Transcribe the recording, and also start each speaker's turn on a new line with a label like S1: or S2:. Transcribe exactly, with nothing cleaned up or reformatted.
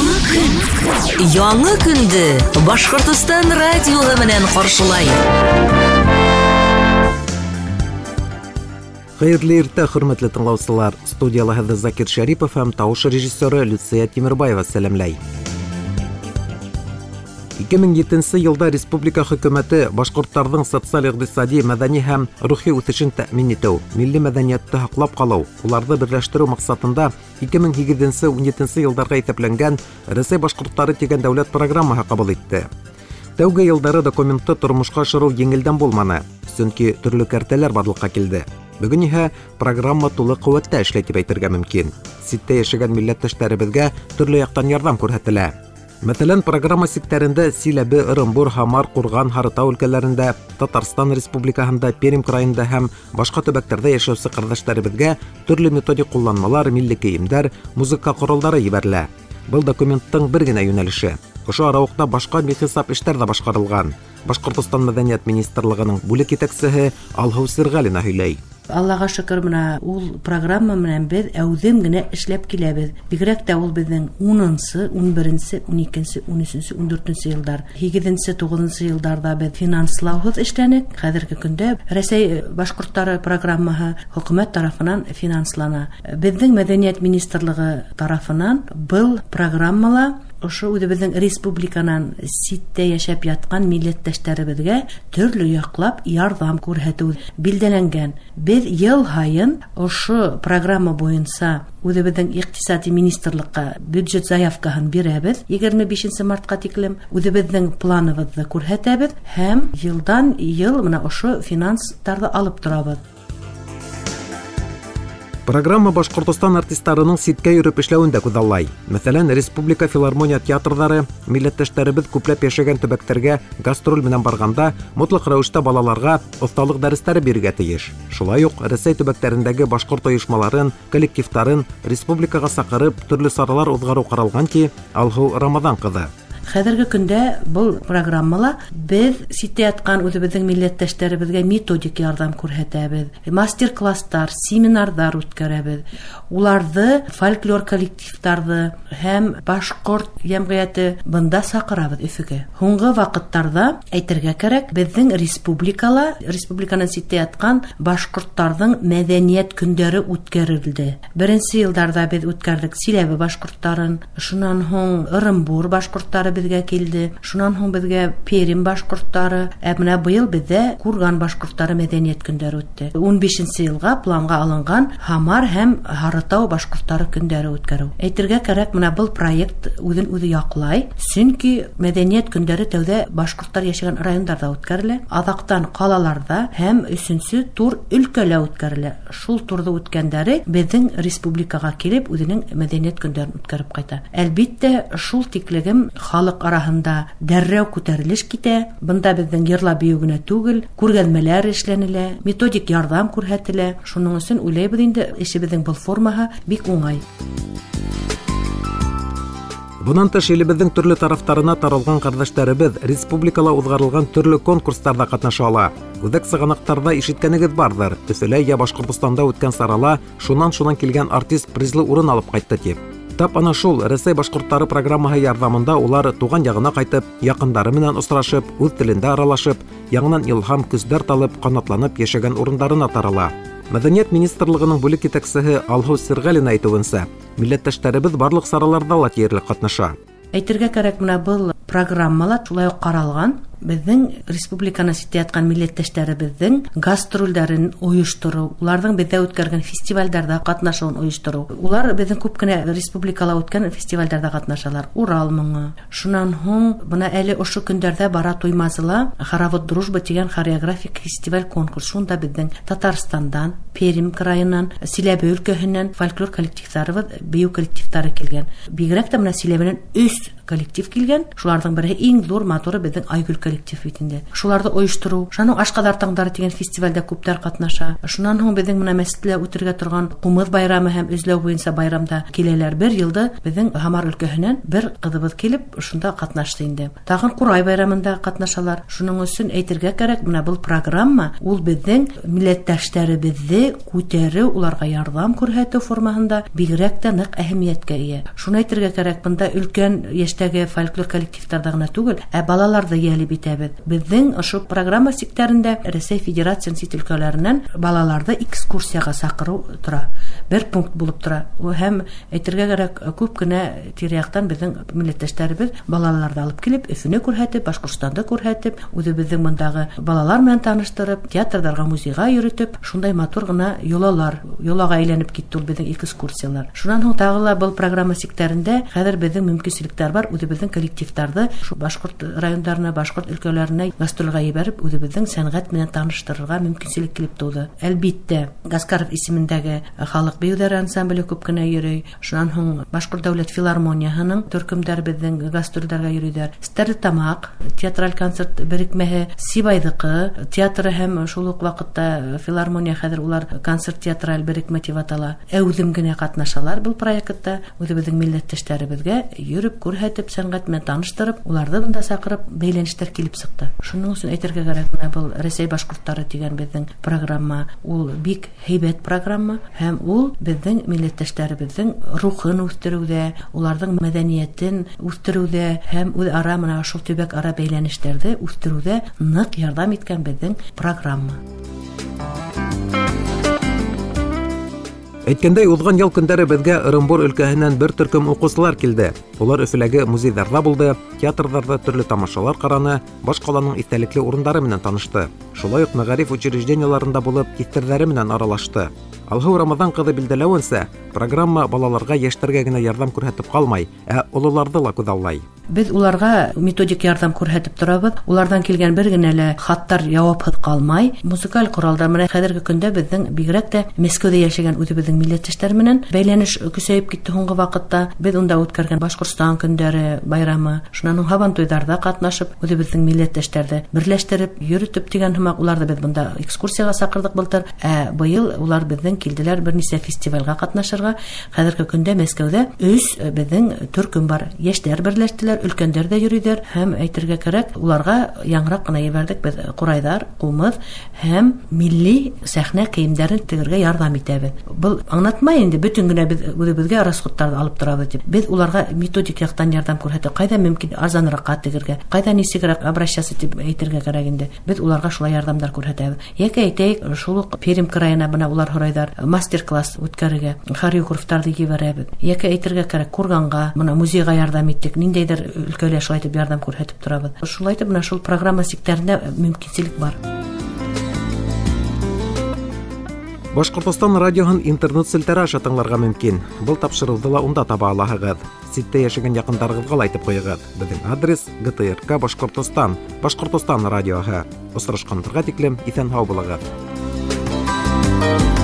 S1: Яңа көн. Яңа көнде Башкортстан радиосы менән каршылай.
S2: Хәерле иртә, хөрмәтле тыңлаучылар. Студияләһендә Закир Шәрипов һәм тавыш режиссеры Люция Тимербаева сәламләй. ике мең җиденче елда республика хөкүмәте башкортларның социаль-икътисади, мәдәни һәм рухи үсешен тәэмин итү, милли мәдәниятне һаклап калу, уларны берләштерү максатында ике мең җиденче - унҗиденче елларга исәпләнгән Рәсәй башкортлары дигән дәүләт программаһы кабул итте. Тәүге елдары документты тормышка ашыру еңелдән булманы, чөнки төрле картәләр барлыкка килде. Бүген иһә программа тулы куәттә эшләй дип әйтергә мөмкин. Ситтә яшәгән милләттәшләребезгә төрле яктан ярдәм күрһәтелә. Мәсәлән, программа ситтәрендә Силәбе, Ырымбур, Хамар, Курган, Һарытау өлкәләрендә, Татарстан Республикаһында, Пермь краенда һәм башка төбәкләрдә яшәүче кардәшләребезгә төрле методик кулланмалар, милли киемнәр, музыка кораллары җибәрелә. Был документтың бер генә юнәлеше. Ошо аралыкта башка бихисап эшләр дә башкарылган. Башкортстан мәдәният министрлыгының бүлек итәкчесе Алһау Сиргалина һөйләй.
S3: Аллаға шөкер, менә ул программа менән без әүдем генә эшләп киләбез. Бигрәк тә ул безнең унынчы, унберенче, уникенче, унөченче, ундүртенче елдар, һигезенче, тугызынчы елдарда без финанслаусыз эшләнек. Хәзерге көндә Рәсәй башкортлары программаһы хөкүмәт тарафыннан финанслана. Безнең мәдәният министрлыгы тарафыннан был программала ошо үзебезнең республиканан ситтә яшәп яткан милләттәшләребезгә төрле яклап ярдәм күрһәтү билдәләнгән. Без ел һайын ошо программа буенча үзебезнең икътисади министрлыкка бюджет заявкаһын бирәбез. егерме бишенче мартка тиклем үзебезнең планыбызны күрһәтәбез һәм елдан ел менә ошо финансларны алып торабыз.
S2: Программа Башкортстан артистларының ситкә йөреп эшләвендә күзаллай. Мәсәлән, республика филармония театрдары милләттәшләребез күпләп яшәгән төбәктәргә гастроль менән барганда мотлак рәвештә балаларга осталык дәресләре бирергә тиеш. Шулай ук Рәсәй төбәкләрендәге башкорт оешмаларын, коллективтарын республикага сакырып төрле саралар узгару каралган ки, Алһу Рамазан кызы.
S3: Хәзерге көндә бұл программала без ситтә яткан үзебезнең милләттәшләребезгә методик ярдәм күрһәтәбез. Мастер-класслар, семинарлар үткәрәбез. Уларны фольклор коллективларны һәм башкорт җәмгыяте бында сакырабыз Өфөгә. Һуңгы вакытларда әйтергә кирәк, безнең республикала, республиканың ситтә яткан башкортларның мәдәният көндәре үткәрелде. Беренче елларда без үткәрдек Силәбе башкортларын, шуннан һуң Ырымбур башкортлары безгә килде. Шуннан һуң безгә Пермь башкортлары, ә менә быел бездә Курган башкортлары мәдәният көндәре үтте. унбишенче елга планга алынган Хамар һәм Һарытау башкортлары көндәре үткәрү. Әйтергә кирәк, менә был проект үзен үзе яклай, чөнки мәдәният көндәре тәүдә башкортлар яшәгән районнарда үткәрелә, адактан калаларда һәм өченче тур өлкәлә үткәрелә. Шул турда үткәндәре безнең республикага килеп үзенең мәдәният көндәрен үткәреп кайта. Әлбиттә, шул тиклегем халык арасында дәррәү күтәрелеш китә. Бында безнең йырлап бию генә түгел, күргәзмәләр эшләнелә, методик ярдәм күрһәтелә. Шуның өчен уйлыйбыз инде, эшебезнең был формаһы бик уңай.
S2: Бунан тыш илебезнең төрле тарафтарына таралган кардәшләребез республикала узгарылган төрле конкурсларда катнаша ала. Үзәк сыганактарда ишеткәнегез бардыр. Төсәлә я Башкортстанда үткән сарала шуннан-шуннан килгән артист призлы урын алып кайтты дип. Тап ана шул Рәсәй башкортлары программаһы ярдәмендә улар туган ягына кайтып, якындары менән очрашып, үз телендә аралашып, яңадан илһам көсләр талып, канатланып яшәгән урыннарына тарала. Мәдәният министрлыгының бүлек итәкчесе Алһу Сиргалина әйтүенсә, милләттәшләребез барлык сараларда ла тиерлек катнаша.
S3: Әйтергә кирәк, менә был программалар шулай ук каралган. Безнең республиканы ситтә яткан милләттәшләребезнең гастрольләрен оештыру, уларның бездә үткәргән фестивальләрдә катнашуын оештыру. Улар безнең күп кенә республикала үткән фестивальләрдә катнашалар. Урал моңы. Шуннан һуң менә әле ошо көндәрдә бара туймазыла Хоровод дружбы дигән хореографик фестиваль конкурс. Шунда безнең Татарстандан, Пермь краеннан, Силәбе өлкәһеннән фольклор коллективлары, бию коллективлары килгән. Бигрәк тә менә Силәбенән өч коллектив килгән. Шуларның бере иң зур моторы безнең Айгөл коллектив бит инде. Шуларны оештыру, шуның Ашкадар таңдары дигән фестивальдә күптәр катнаша. Шуннан һуң безнең менә мәсетлә үтергә торган Кумыт байрамы һәм Үзләү буенча байрамда киләләр. Бер елда безнең Хамар өлкәһеннән бер кызыбыз килеп шунда катнашты инде. Тагын Курай байрамында катнашалар. Шуның өчен әйтергә кирәк, менә бу программа ул безнең милләттәшләребезне күтәрү, уларга ярдәм күрсәтү формасында бигрәк тә нык әһәмияткә ия. Шуны әйтергә кирәк, монда өлкән яшьтәге фольклор коллективларда гына түгел, ә балаларда ялып итәбез. Безнең ошо программа секторында Россия Федерациясы сит өлкәләреннән балаларда экскурсияга сакыру тора. Бер пункт булып тора. У һәм әйтергә кирәк, күп кенә тирәяктан безнең милләттәшләребез балаларда алып килеп, Өфөне күрһәтеп, Башкортстанда күрһәтеп, үзебезнең мондагы балалар белән таныштырып, театрларга, музейга йөритеп, шундай матур гына юлалар, юлага әйләнеп китте ул безнең экскурсиялар. Шуннан һуң тагы ла бу программа секторында хәзер безнең мөмкинлекләр бар, үзебезнең коллективларны шу башкорт районнарына, башкорт өлкәләренә гастрольгә җибәреп, үзебезнең сәнгать белән таныштырырга мөмкинлек килеп туды. Әлбиттә, Гаскаров исемендәге халык биюләре ансамбле күп кенә йөри. Шуннан һуң Башкорт дәүләт филармониясының төркемдәре безнең гастрольләргә йөриләр. Стәрлетамак театраль концерт берекмәһе, Сибайдыкы театры һәм шул ук вакытта филармония хәзер улар концерт театраль берекмә дип атала. Әүзем генә катнашалар бу проектта. Үзебезнең милләттәшләребезгә йөреп күрһәтеп, сәнгать белән таныштырып, уларны монда сакырып бәйләнештәр килеп сыкты. Шуның өчен әйтергә кирәк, менә бу Россия башкортлары дигән безнең программа, ул бик һәйбәт программа һәм ул безнең милләттәшләребезнең рухын үстерүдә, уларның мәдәниятен үстерүдә һәм үз ара менә шул төбәк ара бәйләнештәрне үстерүдә нык ярдәм иткән безнең программа.
S2: Әйткәндәй, узган ел көндәре безгә Ырымбур өлкәһеннән бер төркем укучылар килде. Улар Өфөләге музейларда булды, театрларда төрле тамашалар караны, баш каланың истәлекле урыннары белән танышты. Шулай ук мәгариф учрежденияларында булып, китерләре белән аралашты. Алһу Рамазан кызы билдәләвенсә, программа балаларга, яшьләргә генә ярдәм күрһәтеп калмай, ә олыларны ла күзаллай.
S3: Без уларга методик ярдәм күрһәтеп торабыз. Улардан килгән бер генә лә хаттар җавапһыз калмай. Музыкаль коралдар менә хәзерге көндә безнең бигрәк тә Мәскәүдә яшәгән үзебезнең милләттәшләр менән бәйләнеш көчәеп китте һуңгы вакытта. Без унда үткәргән Башкортстан көндәре байрамы, шуннан һаван туйдарда катнашып, үзебезнең милләттәшләрне берләштереп, йөритеп дигән һәм уларны без монда экскурсияга сакырдык былтыр. Ә быел улар безнең килделәр берничә фестивальгә катнашырга. Хәзерге көндә Мәскәүдә өч безнең төркем бар. Яшьләр берләштеләр, өлкәннәр дә йөриләр һәм әйтергә кирәк, уларга яңрак кына ебәрдек без Курайдар, Кумыт һәм милли сәхнә киемнәрен тегергә ярдәм итәбез. Бу аңлатмай инде, бүтән генә без үзебезгә расходтарды алып торабыз дип. Без уларга методик яктан ярдәм күрсәтә, кайда мөмкин арзанракка тегергә, кайда нисегрәк обращаться дип әйтергә кирәк инде. Без уларга шулай ярдәмнар күрсәтәбез. Яки әйтәйек, шул ук Пермь краена менә улар Хорайдар мастер-класс үткәрергә, хореографтарды җибәрәбез. Яки әйтергә кирәк, Курганга менә музейга ярдәм иттек, ниндидер өлкәләр шулай итеп ярдәм күрсәтеп торабыз. Шулай итеп менә шул программа секторында мөмкинлек бар.
S2: Башкортстан радиоһын интернет селтәре аша тыңларга мөмкин. Бу тапшырылды ла унда таба алаһыгыз. Ситтә яшәгән якындарыгызга ла әйтеп куегыз. Безнең адрес Г Т Р К Башкортстан, Башкортстан радиоһы. Осрашканга тиклем исән һау булыгыз.